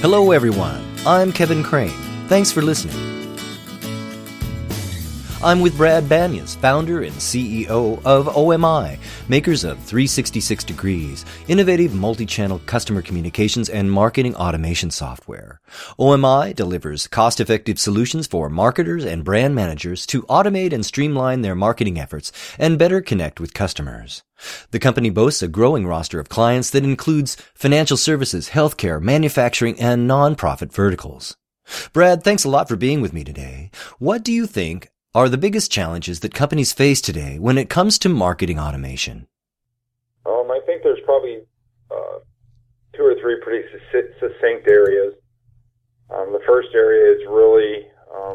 Hello, everyone. I'm Kevin Crane. Thanks for listening. I'm with Brad Banyas, founder and CEO of OMI, makers of 366 Degrees, innovative multi-channel customer communications and marketing automation software. OMI delivers cost-effective solutions for marketers and brand managers to automate and streamline their marketing efforts and better connect with customers. The company boasts a growing roster of clients that includes financial services, healthcare, manufacturing, and nonprofit verticals. Brad, thanks a lot for being with me today. What do you think are the biggest challenges that companies face today when it comes to marketing automation? I think there's probably two or three pretty succinct areas. The first area is really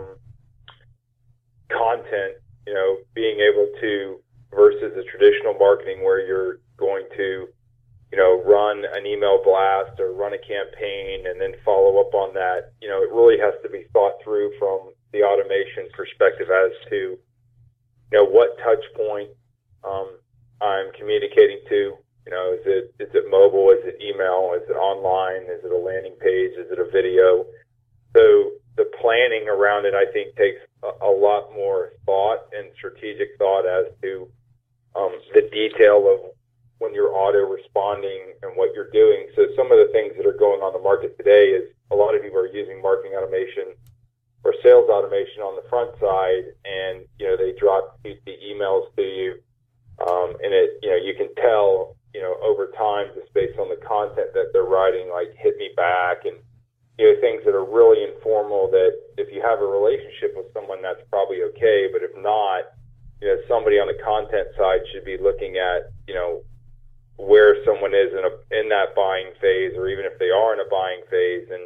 content, being able to, versus a traditional marketing where you're going to, run an email blast or run a campaign and then follow up on that. It really has to be thought through from the automation perspective as to, what touch point I'm communicating to. Is it mobile? Is it email? Is it online? Is it a landing page? Is it a video? So the planning around it, I think, takes a lot more thought and strategic thought as to the detail of when you're auto responding and what you're doing. So some of the things that are going on the market today is a lot of people are using marketing automation or sales automation on the front side, and they drop the emails to you, and you can tell over time, just based on the content that they're writing, like hit me back, and things that are really informal. That if you have a relationship with someone, that's probably okay, but if not, somebody on the content side should be looking at where someone is in that buying phase, or even if they are in a buying phase, and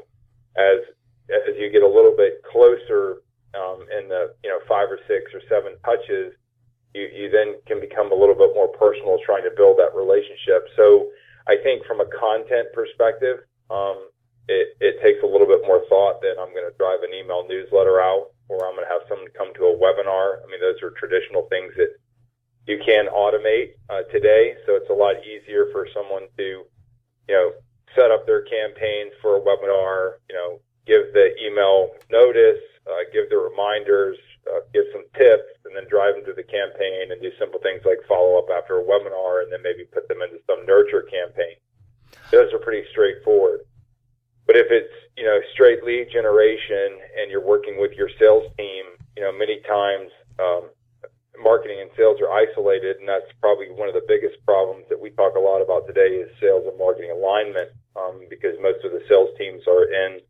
as you get a little bit closer in the 5 or 6 or 7 touches, you then can become a little bit more personal trying to build that relationship. So I think from a content perspective, it takes a little bit more thought than I'm going to drive an email newsletter out, or I'm going to have someone come to a webinar. I mean, those are traditional things that you can automate today. So it's a lot easier for someone to set up their campaigns for a webinar, give the email notice, give the reminders, give some tips, and then drive them to the campaign and do simple things like follow up after a webinar, and then maybe put them into some nurture campaign. Those are pretty straightforward. But if it's, straight lead generation and you're working with your sales team, many times marketing and sales are isolated, and that's probably one of the biggest problems that we talk a lot about today is sales and marketing alignment, because most of the sales teams are in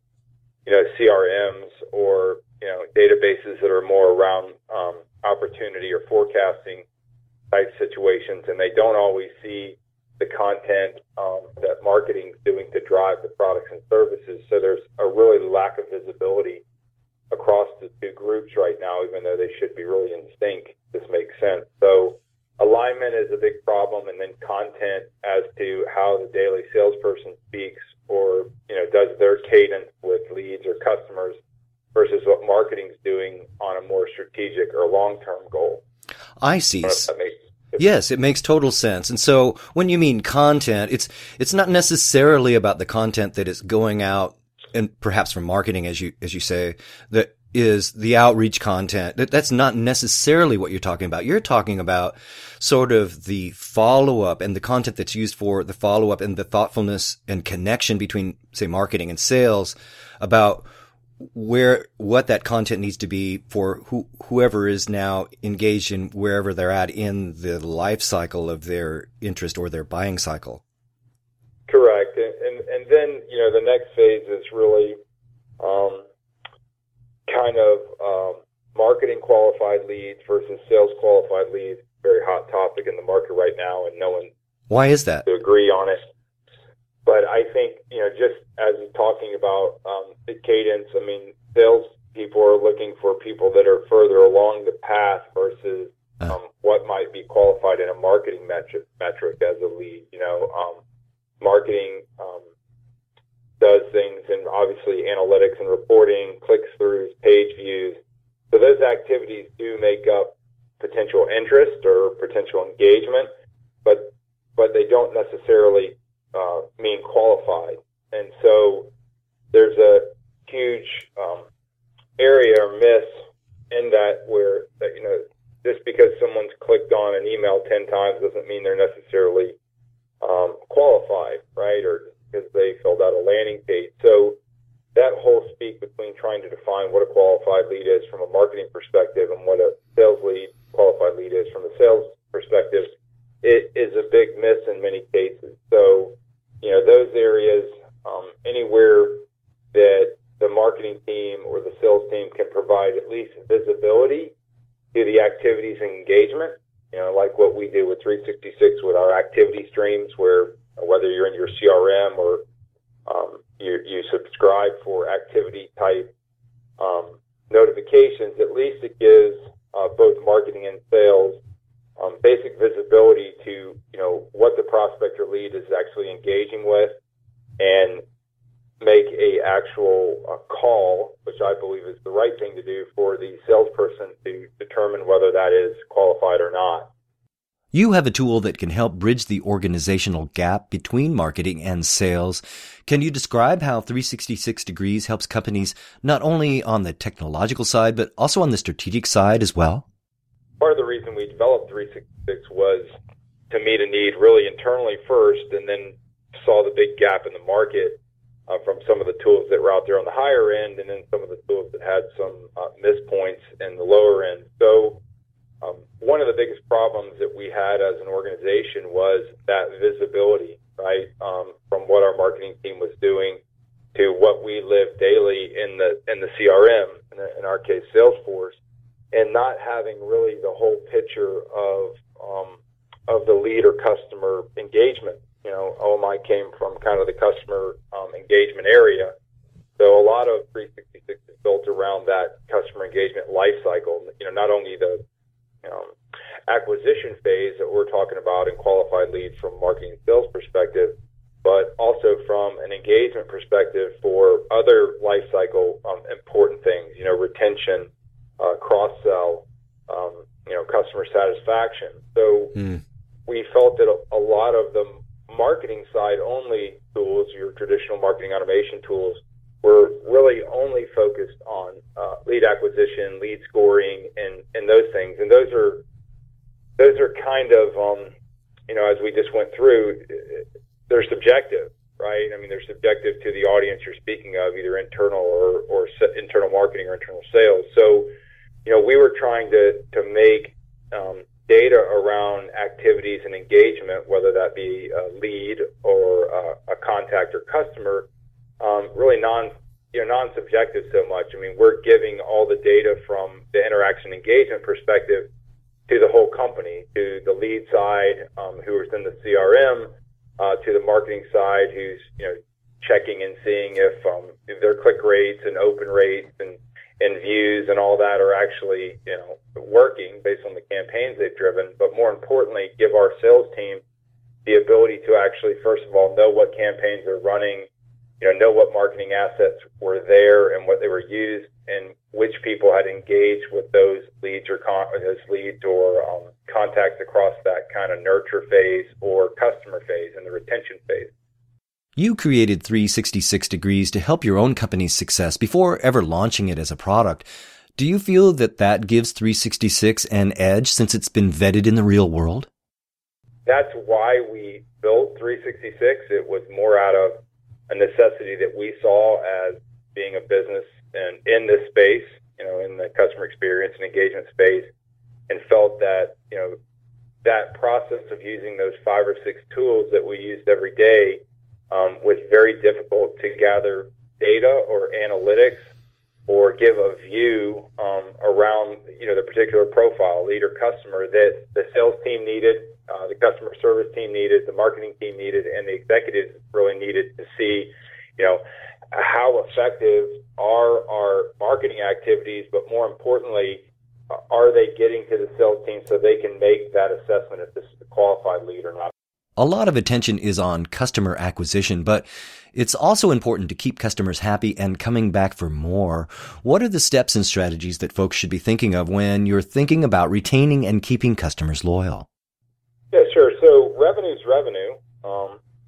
CRMs or databases that are more around opportunity or forecasting type situations, and they don't always see the content that marketing's doing to drive the products and services. So there's a really lack of visibility across the two groups right now, even though they should be really in sync. This makes sense. So alignment is a big problem, and then content as to how the daily salesperson speaks or does their cadence with leads or customers versus what marketing's doing on a more strategic or long-term goal. I see. Yes, it makes total sense. And so when you mean content, it's not necessarily about the content that is going out, and perhaps from marketing, as you say, that is the outreach content. That's not necessarily what you're talking about. You're talking about sort of the follow-up and the content that's used for the follow-up and the thoughtfulness and connection between, say, marketing and sales, about what that content needs to be for whoever is now engaged in wherever they're at in the life cycle of their interest or their buying cycle. Correct. And then, the next phase is really marketing qualified leads versus sales qualified leads. Very hot topic in the market right now, and no one Why is that? to agree on it. But I think, just as talking about the cadence, I mean, sales people are looking for people that are further along the path versus what might be qualified in a marketing metric as a lead. Marketing does things, and obviously analytics and reporting, click-throughs, page views. So those activities do make up potential interest or potential engagement, but they don't necessarily mean qualified. And so there's a huge area or miss in that where, just because someone's clicked on an email 10 times doesn't mean they're necessarily qualified, right? Or because they filled out a landing page. So that whole speak between trying to define what a qualified lead is from a marketing perspective and what a sales lead, qualified lead is from a sales perspective, it is a big miss in many cases. So, those areas, anywhere that the marketing team or the sales team can provide at least visibility to the activities and engagement, like what we do with 366 with our activity streams, where whether you're in your CRM or you subscribe for activity type notifications, at least it gives both marketing and sales basic visibility to what the prospect or lead is actually engaging with, and make a actual call, which I believe is the right thing to do for the salesperson to determine whether that is qualified or not. You have a tool that can help bridge the organizational gap between marketing and sales. Can you describe how 366 Degrees helps companies not only on the technological side, but also on the strategic side as well? Part of the reason we developed 366 was to meet a need really internally first, and then saw the big gap in the market from some of the tools that were out there on the higher end, and then some of the tools that had some miss points in the lower end. So one of the biggest problems that we had as an organization was that visibility, right, from what our marketing team was doing to what we live daily in the CRM, in our case Salesforce, and not having really the whole picture of the lead or customer engagement. OMI came from kind of the customer engagement area. So a lot of 366 is built around that customer engagement life cycle. Not only the acquisition phase that we're talking about in qualified leads from marketing and sales perspective, but also from an engagement perspective for other life cycle important things, retention, cross-sell, customer satisfaction. So we felt that a lot of the marketing side only tools, your traditional marketing automation tools, were really only focused on lead acquisition, lead scoring, and those things. And those are kind of, as we just went through, they're subjective, right? I mean, they're subjective to the audience you're speaking of, either internal or internal marketing or internal sales. So, we were trying to make data around activities and engagement, whether that be a lead or a contact or customer, really non-subjective so much. I mean, we're giving all the data from the interaction engagement perspective to the whole company, to the lead side, who is in the CRM, to the marketing side, who's checking and seeing if their click rates and open rates and views and all that are actually working based on the campaigns they've driven. But more importantly, give our sales team the ability to actually, first of all, know what campaigns are running, know what marketing assets were there and what they were used, and which people had engaged with those leads or contacts across that kind of nurture phase or customer phase and the retention phase. You created 366 Degrees to help your own company's success before ever launching it as a product. Do you feel that gives 366 an edge since it's been vetted in the real world? That's why we built 366. It was more out of a necessity that we saw as being a business and in this space, in the customer experience and engagement space, and felt that, that process of using those 5 or 6 tools that we used every day was very difficult to gather data or analytics or give a view around, the particular profile, lead or customer that the sales team needed, the customer service team needed, the marketing team needed, and the executives really needed to see, how effective are our marketing activities, but more importantly, are they getting to the sales team so they can make that assessment if this is a qualified lead or not? A lot of attention is on customer acquisition, but it's also important to keep customers happy and coming back for more. What are the steps and strategies that folks should be thinking of when you're thinking about retaining and keeping customers loyal? Yeah, sure. So revenue's revenue.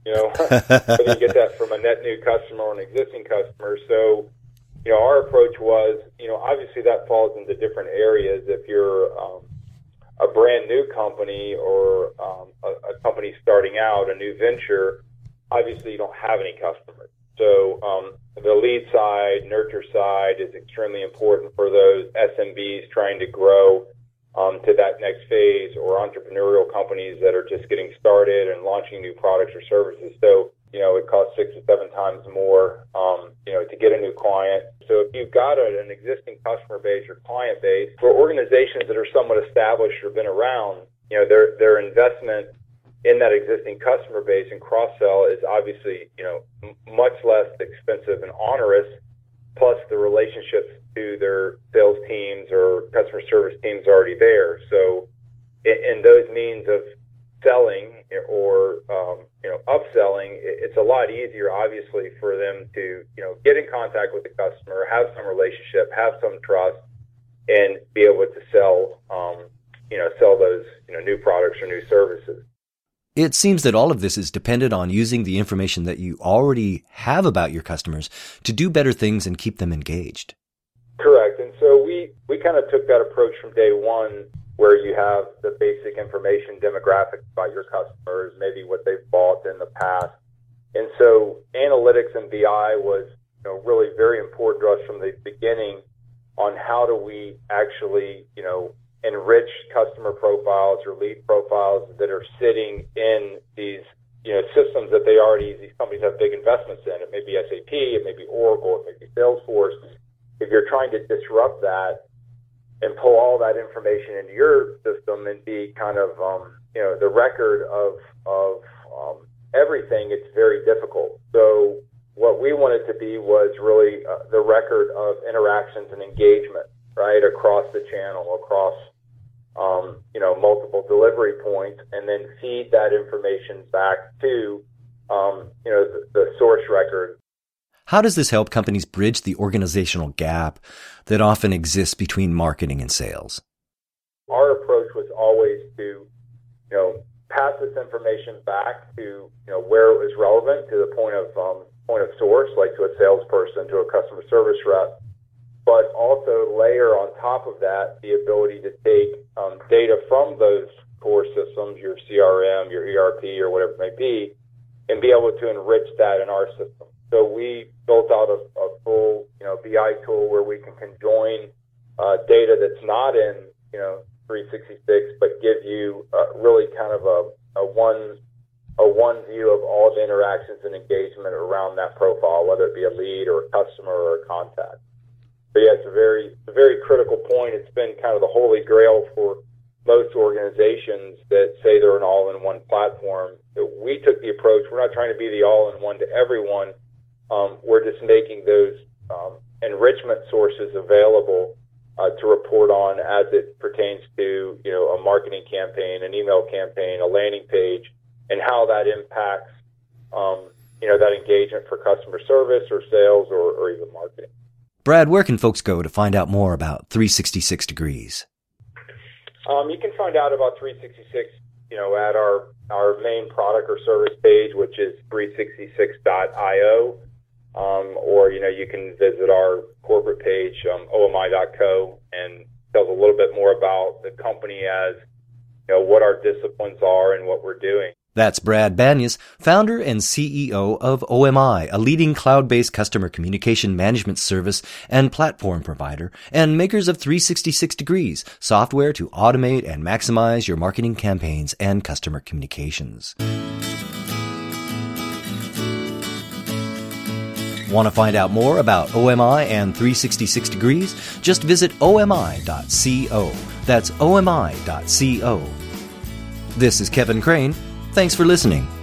whether you get that from a net new customer or an existing customer. So, our approach was, obviously that falls into different areas. If you're a brand new company or a company starting out, a new venture, obviously you don't have any customers. So the lead side, nurture side is extremely important for those SMBs trying to grow to that next phase, or entrepreneurial companies that are just getting started and launching new products or services. So, it costs 6 to 7 times more, to get a new client. So if you've got an existing customer base or client base, for organizations that are somewhat established or been around, their investment in that existing customer base and cross-sell is obviously, much less expensive and onerous, plus the relationships to their sales teams or customer service teams already there. So in those means of selling or, upselling, it's a lot easier, obviously, for them to, get in contact with the customer, have some relationship, have some trust, and be able to sell, sell those, new products or new services. It seems that all of this is dependent on using the information that you already have about your customers to do better things and keep them engaged. Correct. And so we kind of took that approach from day one, where you have the basic information demographics about your customers, maybe what they've bought in the past. And so analytics and BI was, really very important to us from the beginning on how do we actually, enrich customer profiles or lead profiles that are sitting in these, systems that these companies have big investments in. It may be SAP, it may be Oracle, it may be Salesforce. If you're trying to disrupt that and pull all that information into your system and be kind of, the record of everything, it's very difficult. So what we wanted to be was really the record of interactions and engagement, right, across the channel, across, multiple delivery points, and then feed that information back to, the source record. How does this help companies bridge the organizational gap that often exists between marketing and sales? Our approach was always to, pass this information back to, where it was relevant, to the point of source, like to a salesperson, to a customer service rep, but also layer on top of that the ability to take data from those core systems, your CRM, your ERP, or whatever it may be, and be able to enrich that in our system. So we built out a full, BI tool where we can conjoin data that's not in, 366, but give you really kind of a one view of all the interactions and engagement around that profile, whether it be a lead or a customer or a contact. So yeah, it's a very critical point. It's been kind of the holy grail for most organizations that say they're an all-in-one platform. We took the approach, we're not trying to be the all-in-one to everyone. We're just making those enrichment sources available to report on as it pertains to, a marketing campaign, an email campaign, a landing page, and how that impacts, that engagement for customer service or sales or even marketing. Brad, where can folks go to find out more about 366 Degrees? You can find out about 366, at our main product or service page, which is 366.io. Or, you can visit our corporate page, omi.co, and tells a little bit more about the company as, what our disciplines are and what we're doing. That's Brad Banyas, founder and CEO of OMI, a leading cloud-based customer communication management service and platform provider, and makers of 366 Degrees, software to automate and maximize your marketing campaigns and customer communications. Want to find out more about OMI and 366 Degrees? Just visit omi.co. That's omi.co. This is Kevin Crane. Thanks for listening.